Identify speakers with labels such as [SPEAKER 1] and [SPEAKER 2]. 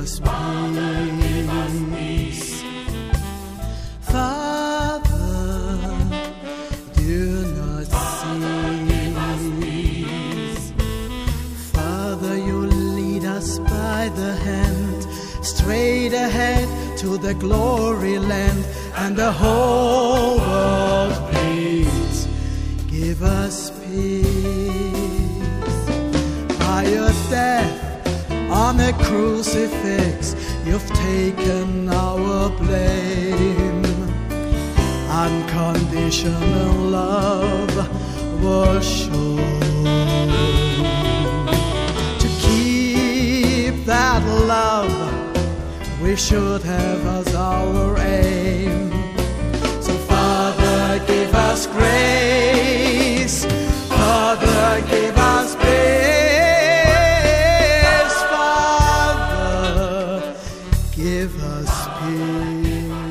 [SPEAKER 1] us peace. Father, do not cease. Father, you lead us by the hand, straight ahead to the glory land, and the whole world beats. Give us peace. By your death on a crucifix, you've taken our blame. Unconditional love was shown. To keep that love, we should have as our aim. So Father, give us grace. Father, give us peace. Father, give us peace.